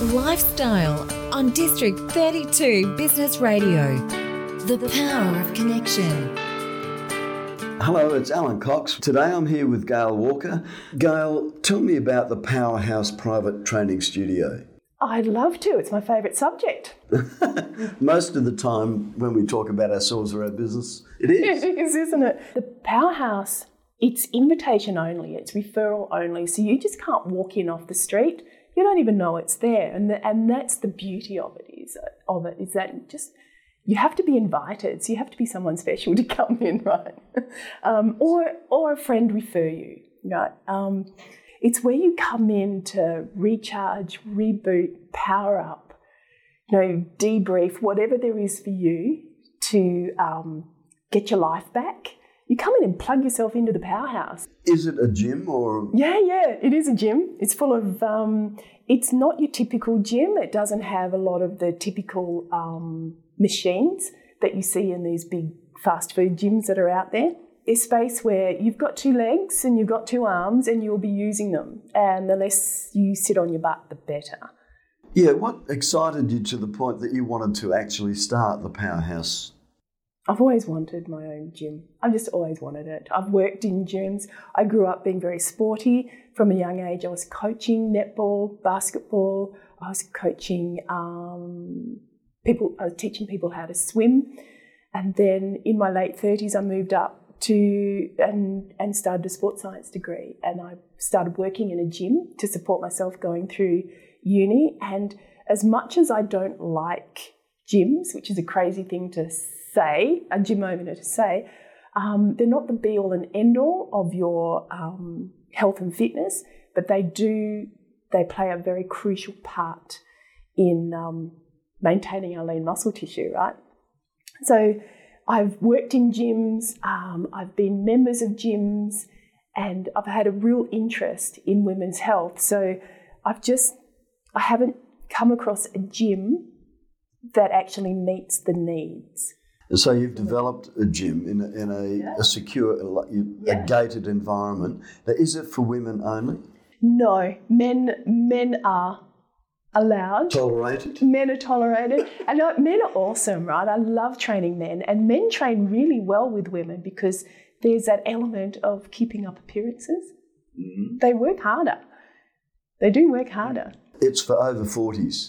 Lifestyle on District 32 Business Radio. The power of connection. Hello, it's Alan Cox. Today I'm here with Gail Walker. Gail, tell me about the Powerhouse Private Training Studio. I'd love to. It's my favourite subject. Most of the time when we talk about ourselves or our business, it is. It is, isn't it? The Powerhouse, it's invitation only, it's referral only, so you just can't walk in off the street. You don't even know it's there, and that's the beauty of it is that just you have to be invited, so you have to be someone special to come in, right? Or a friend refer you, right? It's where you come in to recharge, reboot, power up, debrief, whatever there is for you to get your life back. You come in and plug yourself into the Powerhouse. Is it a gym or? Yeah, it is a gym. It's full of, it's not your typical gym. It doesn't have a lot of the typical machines that you see in these big fast food gyms that are out there. A space where you've got two legs and you've got two arms and you'll be using them. And the less you sit on your butt, the better. Yeah, what excited you to the point that you wanted to actually start the Powerhouse? I've always wanted my own gym. I've just always wanted it. I've worked in gyms. I grew up being very sporty. From a young age, I was coaching netball, basketball. I was coaching people. I was teaching people how to swim. And then in my late 30s, I moved up to and started a sports science degree. And I started working in a gym to support myself going through uni. And as much as I don't like gyms, which is a crazy thing to say, a gym owner to say, they're not the be-all and end-all of your health and fitness, but they play a very crucial part in maintaining our lean muscle tissue, right? So I've worked in gyms, I've been members of gyms, and I've had a real interest in women's health. So I haven't come across a gym that actually meets the needs. And so you've developed a gym in a secure, a gated environment. Now, is it for women only? No, men are allowed. Tolerated? Men are tolerated. And men are awesome, right? I love training men. And men train really well with women because there's that element of keeping up appearances. Mm-hmm. They work harder. They do work harder. It's for over 40s?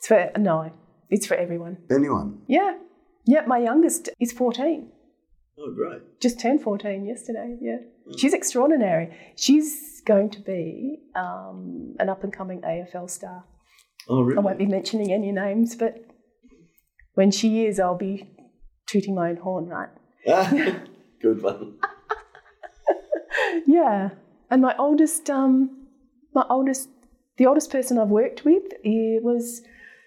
It's for everyone. Anyone? Yeah. Yeah, my youngest is 14. Oh, great. Just turned 14 yesterday, yeah. Oh. She's extraordinary. She's going to be an up-and-coming AFL star. Oh, really? I won't be mentioning any names, but when she is, I'll be tooting my own horn, right? Good one. Yeah. And the oldest person I've worked with was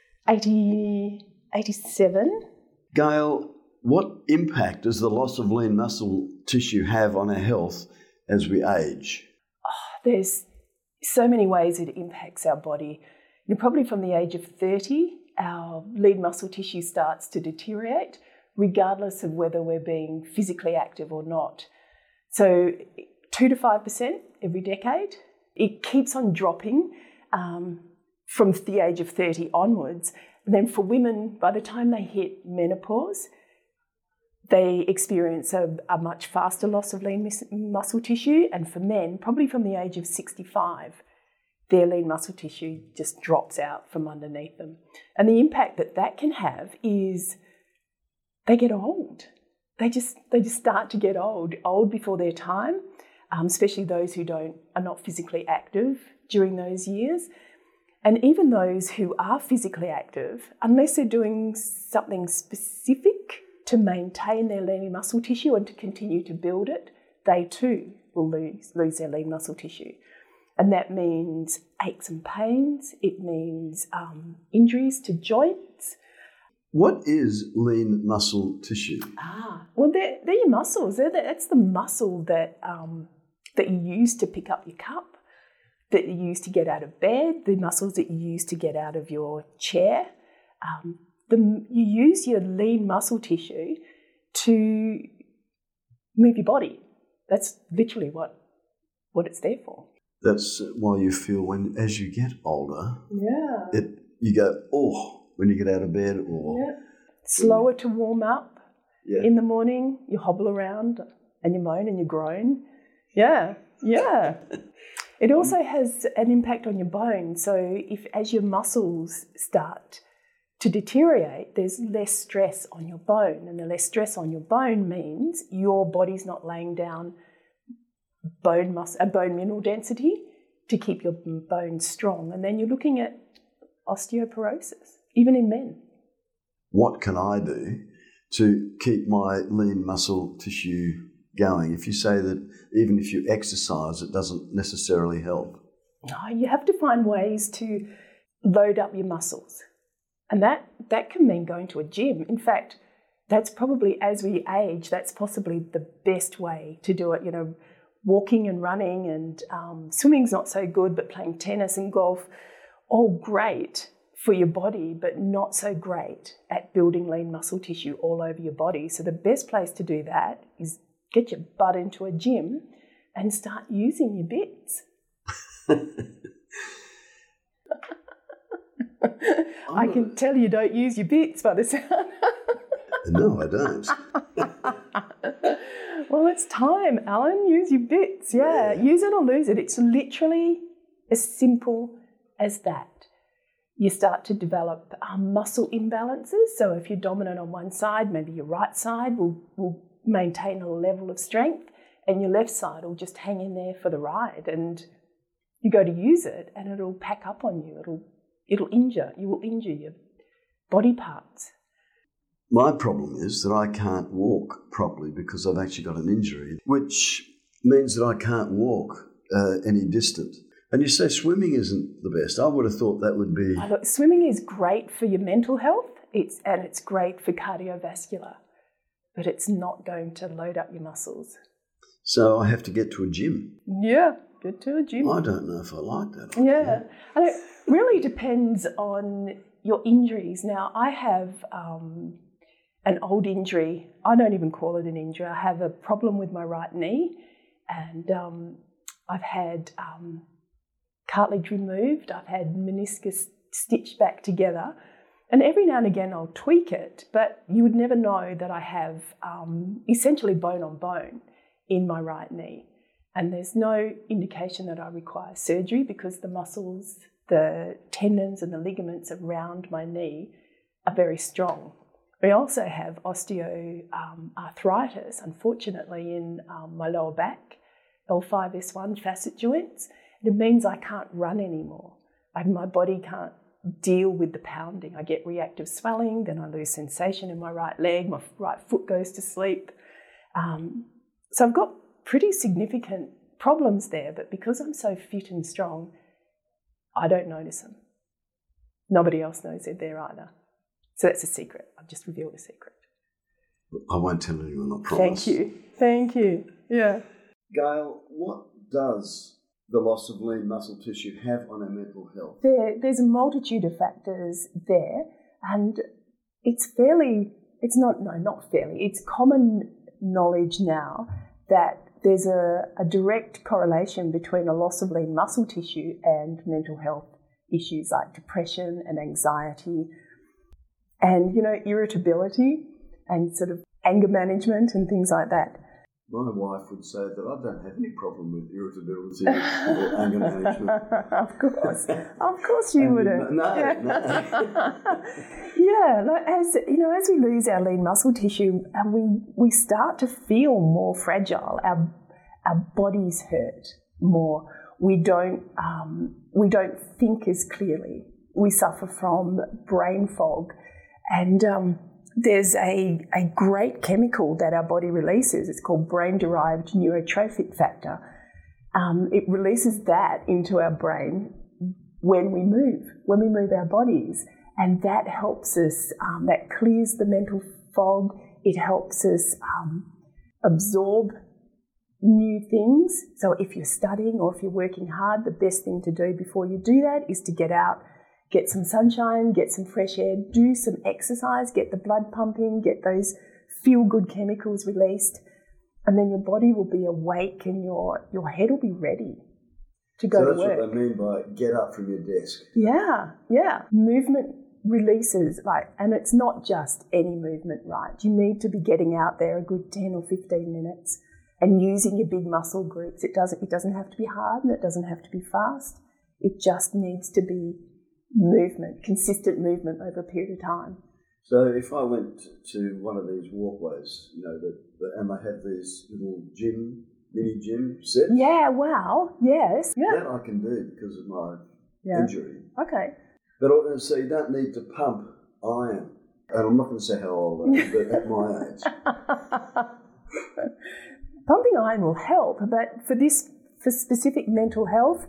87. Gail, what impact does the loss of lean muscle tissue have on our health as we age? There's so many ways it impacts our body. Probably from the age of 30, our lean muscle tissue starts to deteriorate, regardless of whether we're being physically active or not. So 2 to 5% every decade. It keeps on dropping from the age of 30 onwards. And then for women, by the time they hit menopause, they experience a much faster loss of lean muscle tissue. And for men, probably from the age of 65, their lean muscle tissue just drops out from underneath them. And the impact that can have is they get old. They just start to get old before their time, especially those who are not physically active during those years. And even those who are physically active, unless they're doing something specific to maintain their lean muscle tissue and to continue to build it, they too will lose their lean muscle tissue. And that means aches and pains. It means injuries to joints. What is lean muscle tissue? Well, they're your muscles. That's the muscle that you use to pick up your cup, that you use to get out of bed, the muscles that you use to get out of your chair. You use your lean muscle tissue to move your body. That's literally what it's there for. That's why you feel as you get older, you go, oh, when you get out of bed, or... Yeah. Slower to warm up. Yeah. In the morning, you hobble around and you moan and you groan. Yeah. It also has an impact on your bones. So if as your muscles start to deteriorate, there's less stress on your bone. And the less stress on your bone means your body's not laying down bone mineral density to keep your bones strong. And then you're looking at osteoporosis, even in men. What can I do to keep my lean muscle tissue going? If you say that even if you exercise, it doesn't necessarily help. No, you have to find ways to load up your muscles. And that can mean going to a gym. In fact, that's probably, as we age, that's possibly the best way to do it. You know, walking and running and swimming's not so good, but playing tennis and golf, all great for your body, but not so great at building lean muscle tissue all over your body. So the best place to do that is get your butt into a gym and start using your bits. I can tell you don't use your bits by the sound. No, I don't. Well, it's time, Alan. Use your bits. Yeah, use it or lose it. It's literally as simple as that. You start to develop muscle imbalances. So if you're dominant on one side, maybe your right side will maintain a level of strength and your left side will just hang in there for the ride. And you go to use it and it'll pack up on you. It'll injure. You will injure your body parts. My problem is that I can't walk properly because I've actually got an injury, which means that I can't walk any distance. And you say swimming isn't the best. I would have thought that would be... Look, swimming is great for your mental health, it's great for cardiovascular, but it's not going to load up your muscles. So I have to get to a gym. Yeah, get to a gym. I don't know if I like that. Yeah. And it really depends on your injuries. Now, I have an old injury. I don't even call it an injury. I have a problem with my right knee, and I've had... cartilage removed, I've had meniscus stitched back together, and every now and again I'll tweak it, but you would never know that I have essentially bone on bone in my right knee. And there's no indication that I require surgery because the muscles, the tendons and the ligaments around my knee are very strong. I also have osteoarthritis, unfortunately, in my lower back, L5-S1 facet joints. It means I can't run anymore. My body can't deal with the pounding. I get reactive swelling, then I lose sensation in my right leg, my right foot goes to sleep. So I've got pretty significant problems there, but because I'm so fit and strong, I don't notice them. Nobody else knows they're there either. So that's a secret. I've just revealed a secret. I won't tell anyone, I promise. Thank you. Yeah. Gail, what does the loss of lean muscle tissue have on our mental health? There's a multitude of factors there, and it's common knowledge now that there's a direct correlation between a loss of lean muscle tissue and mental health issues like depression and anxiety and, irritability and sort of anger management and things like that. My wife would say that I don't have any problem with irritability or anger management. Of course you wouldn't. No. Yeah, as we lose our lean muscle tissue and we start to feel more fragile, our bodies hurt more. We don't think as clearly. We suffer from brain fog, and there's a great chemical that our body releases. It's called brain-derived neurotrophic factor. It releases that into our brain when we move our bodies. And that helps us, that clears the mental fog. It helps us absorb new things. So if you're studying or if you're working hard, the best thing to do before you do that is to get out, get some sunshine, get some fresh air, do some exercise, get the blood pumping, get those feel-good chemicals released, and then your body will be awake and your head will be ready. to go so to that's work. what they mean by get up from your desk. Yeah. Movement releases, and it's not just any movement, right? You need to be getting out there a good 10 or 15 minutes and using your big muscle groups. It doesn't have to be hard and it doesn't have to be fast. It just needs to be movement, consistent movement over a period of time. So if I went to one of these walkways, and they have these little mini gym sets. Yeah, wow, yes. Yeah. That I can do because of my injury. Okay. But so you don't need to pump iron. And I'm not going to say how old I am, but at my age. Pumping iron will help, but for specific mental health,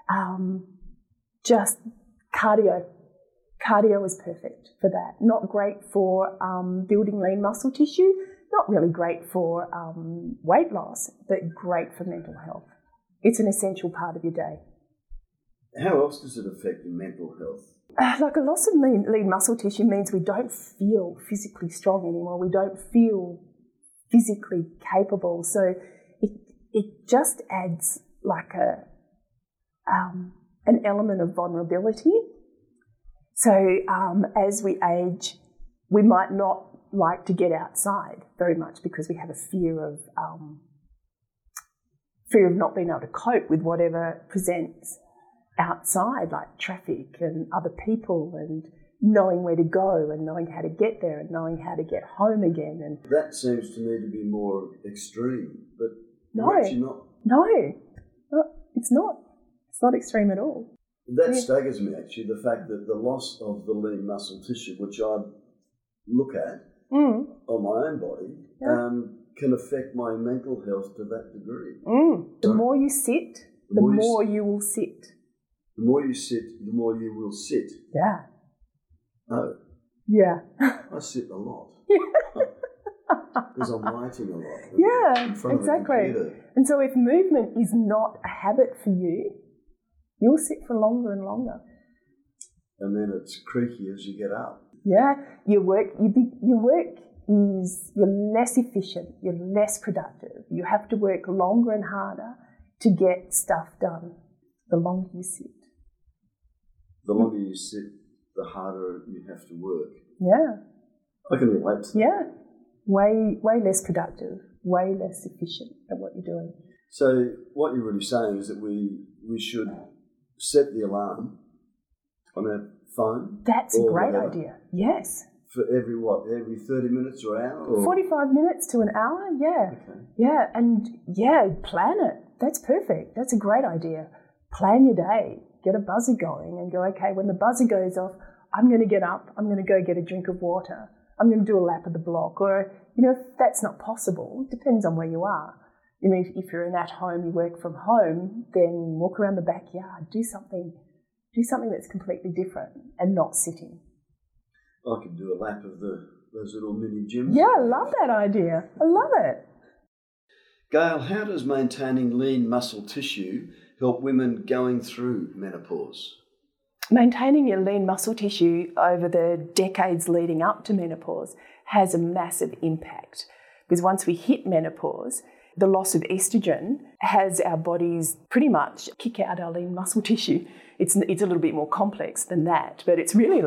just cardio. Cardio is perfect for that. Not great for building lean muscle tissue, not really great for weight loss, but great for mental health. It's an essential part of your day. How else does it affect your mental health? A loss of lean muscle tissue means we don't feel physically strong anymore. We don't feel physically capable. So it just adds an element of vulnerability. So as we age, we might not like to get outside very much because we have a fear of not being able to cope with whatever presents outside, like traffic and other people, and knowing where to go and knowing how to get there and knowing how to get home again. And that seems to me to be more extreme, but actually not. No, it's not. It's not extreme at all. That staggers me, actually, the fact that the loss of the lean muscle tissue, which I look at on my own body, can affect my mental health to that degree. The more you sit, the more you will sit. The more you sit, the more you will sit. Yeah. Oh. Yeah. I sit a lot. Because I'm writing a lot. Yeah, in front exactly. Of the computer. And so if movement is not a habit for you, you'll sit for longer and longer. And then it's creaky as you get up. Yeah, you're less efficient, you're less productive. You have to work longer and harder to get stuff done the longer you sit. The longer you sit, the harder you have to work. Yeah. I can relate to that. Yeah. Way less productive, way less efficient at what you're doing. So what you're really saying is that we should set the alarm on our phone. That's a great idea. Yes. For every 30 minutes or hour? Or? 45 minutes to an hour, yeah. Okay. Yeah, and plan it. That's perfect. That's a great idea. Plan your day. Get a buzzer going and go, okay, when the buzzer goes off, I'm going to get up, I'm going to go get a drink of water, I'm going to do a lap of the block. Or, if that's not possible, it depends on where you are. If you're at home, you work from home, then walk around the backyard, do something that's completely different and not sitting. I could do a lap of those little mini gyms. Yeah, I love that idea. I love it. Gail, how does maintaining lean muscle tissue help women going through menopause? Maintaining your lean muscle tissue over the decades leading up to menopause has a massive impact, because once we hit menopause, the loss of estrogen has our bodies pretty much kick out our lean muscle tissue. It's a little bit more complex than that, but it's really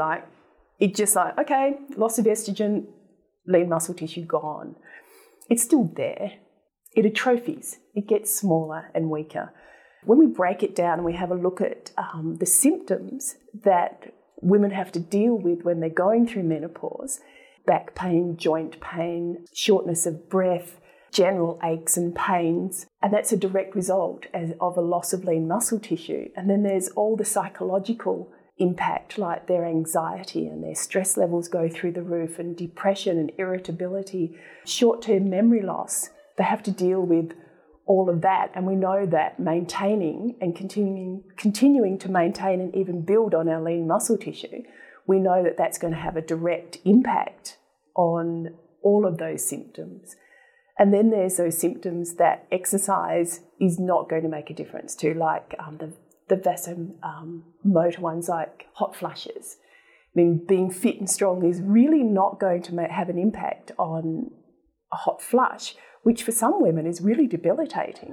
okay, loss of estrogen, lean muscle tissue gone. It's still there. It atrophies. It gets smaller and weaker. When we break it down and we have a look at the symptoms that women have to deal with when they're going through menopause, back pain, joint pain, shortness of breath, general aches and pains, and that's a direct result of a loss of lean muscle tissue. And then there's all the psychological impact, like their anxiety and their stress levels go through the roof, and depression and irritability, short-term memory loss. They have to deal with all of that, and we know that maintaining and continuing to maintain and even build on our lean muscle tissue, we know that that's going to have a direct impact on all of those symptoms. And then there's those symptoms that exercise is not going to make a difference to, like the vasomotor ones, like hot flushes. Being fit and strong is really not going to have an impact on a hot flush, which for some women is really debilitating.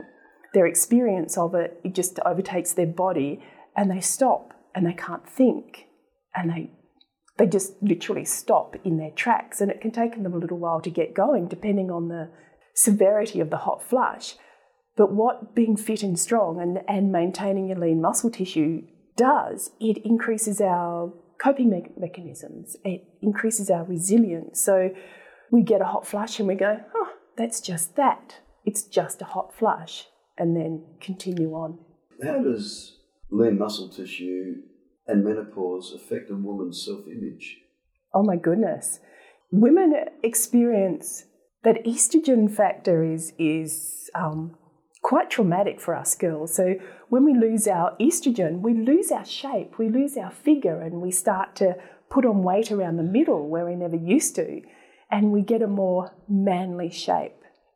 their experience of it, it just overtakes their body and they stop and they can't think and they just literally stop in their tracks, and it can take them a little while to get going depending on the severity of the hot flush. But what being fit and strong and maintaining your lean muscle tissue does, it increases our coping mechanisms, it increases our resilience. So we get a hot flush and we go, oh, that's just that. It's just a hot flush, and then continue on. How does lean muscle tissue and menopause affect a woman's self-image? Oh my goodness. Women experience that estrogen factor is quite traumatic for us girls. So when we lose our estrogen, we lose our shape, we lose our figure, and we start to put on weight around the middle where we never used to, and we get a more manly shape.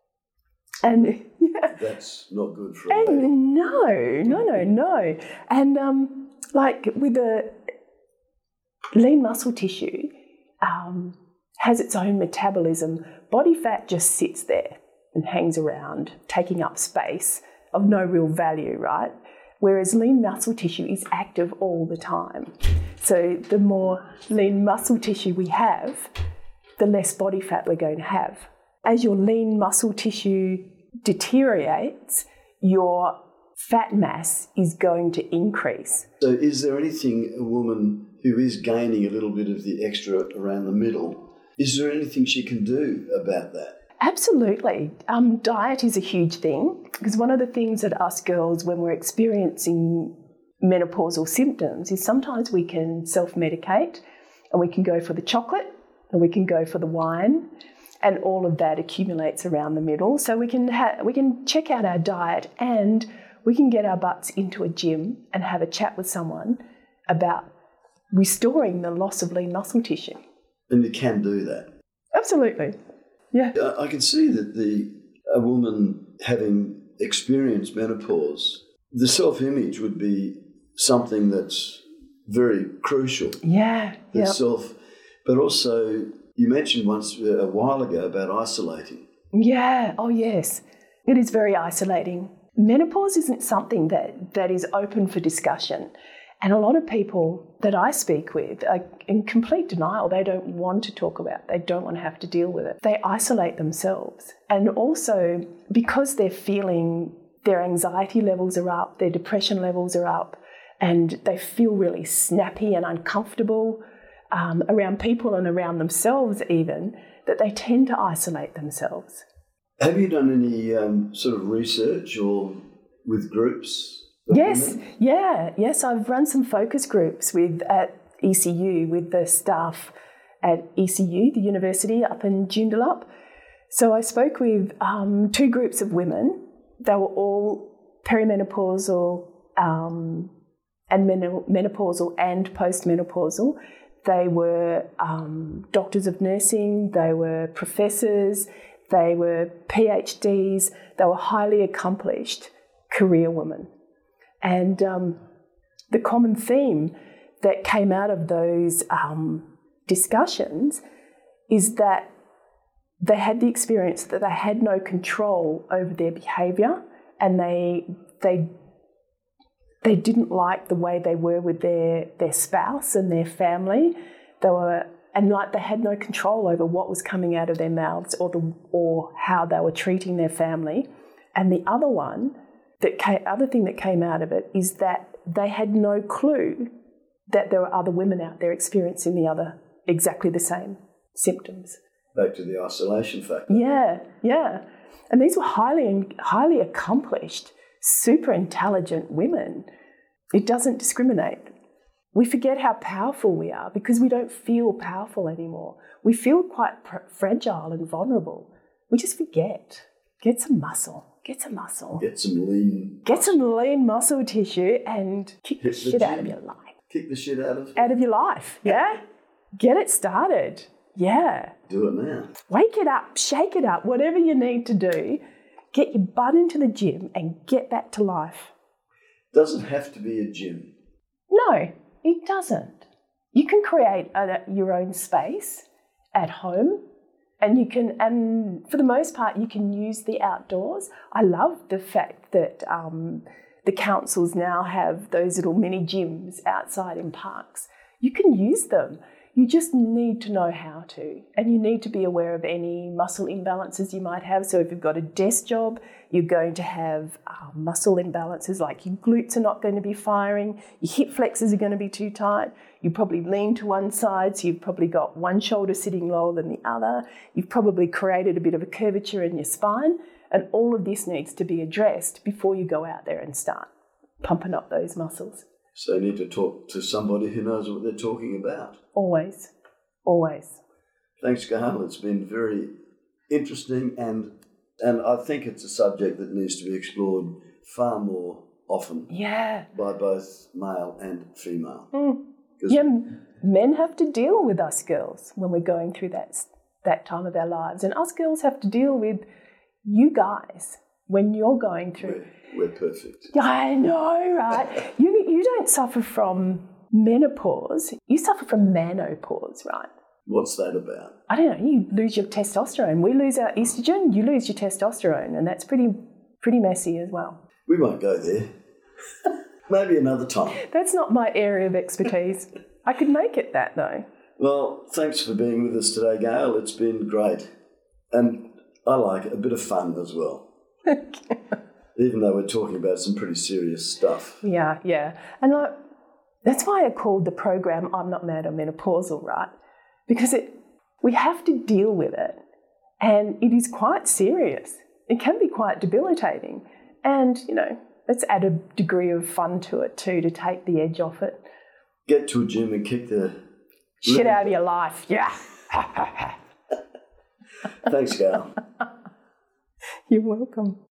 And yeah. That's not good for a lady. No. And like with the lean muscle tissue, has its own metabolism. Body fat just sits there and hangs around, taking up space of no real value, right? Whereas lean muscle tissue is active all the time. So the more lean muscle tissue we have, the less body fat we're going to have. As your lean muscle tissue deteriorates, your fat mass is going to increase. So is there anything a woman who is gaining a little bit of the extra around the middle, is there anything she can do about that? Absolutely. Diet is a huge thing, because one of the things that us girls, when we're experiencing menopausal symptoms, is sometimes we can self-medicate and we can go for the chocolate and we can go for the wine, and all of that accumulates around the middle. So we can check out our diet, and we can get our butts into a gym and have a chat with someone about restoring the loss of lean muscle tissue. And you can do that? Absolutely. Yeah. I can see that a woman having experienced menopause, the self-image would be something that's very crucial. Yeah. But also, you mentioned once a while ago about isolating. Yeah. Oh, yes. It is very isolating. Menopause isn't something that is open for discussion. And a lot of people that I speak with are in complete denial. They don't want to talk about it. They don't want to have to deal with it. They isolate themselves. And also, because they're feeling their anxiety levels are up, their depression levels are up, and they feel really snappy and uncomfortable around people and around themselves even, that they tend to isolate themselves. Have you done any sort of research or with groups? Yes, yes. I've run some focus groups at ECU with the staff at ECU, the university up in Joondalup. So I spoke with 2 groups of women. They were all perimenopausal and menopausal and postmenopausal. They were doctors of nursing, they were professors, they were PhDs, they were highly accomplished career women. And the common theme that came out of those discussions is that they had the experience that they had no control over their behaviour, and they didn't like the way they were with their spouse and their family. They had no control over what was coming out of their mouths or how they were treating their family. And the other thing that came out of it is that they had no clue that there were other women out there experiencing exactly the same symptoms. Back to the isolation factor. Yeah. And these were highly accomplished, super intelligent women. It doesn't discriminate. We forget how powerful we are because we don't feel powerful anymore. We feel quite fragile and vulnerable. We just forget. Get some muscle. Get some lean muscle tissue and kick the shit out of your life. Kick the shit out of your life, yeah? Get it started, yeah. Do it now. Wake it up, shake it up, whatever you need to do. Get your butt into the gym and get back to life. Doesn't have to be a gym. No, it doesn't. You can create your own space at home And you can, and for the most part, you can use the outdoors. I love the fact that the councils now have those little mini gyms outside in parks. You can use them. You just need to know how to, and you need to be aware of any muscle imbalances you might have. So if you've got a desk job, you're going to have muscle imbalances, like your glutes are not going to be firing, your hip flexors are going to be too tight, you probably lean to one side, so you've probably got one shoulder sitting lower than the other, you've probably created a bit of a curvature in your spine, and all of this needs to be addressed before you go out there and start pumping up those muscles. So you need to talk to somebody who knows what they're talking about. Always, always. Thanks, Gail. It's been very interesting, and I think it's a subject that needs to be explored far more often. Yeah. By both male and female. Yeah, men have to deal with us girls when we're going through that time of our lives, and us girls have to deal with you guys when you're going through. We're perfect. Yeah, I know, right? You don't suffer from menopause, you suffer from menopause, right? What's that about? I don't know, you lose your testosterone. We lose our estrogen, you lose your testosterone, and that's pretty messy as well. We won't go there. Maybe another time. That's not my area of expertise. I could make it that, though. Well, thanks for being with us today, Gail. It's been great. And I like it, a bit of fun as well. Even though we're talking about some pretty serious stuff. Yeah. And that's why I called the program I'm Not Mad or Menopausal, right? Because we have to deal with it. And it is quite serious. It can be quite debilitating. And, let's add a degree of fun to it too, to take the edge off it. Get to a gym and kick the shit out of your life. Yeah. Thanks, Gail. You're welcome.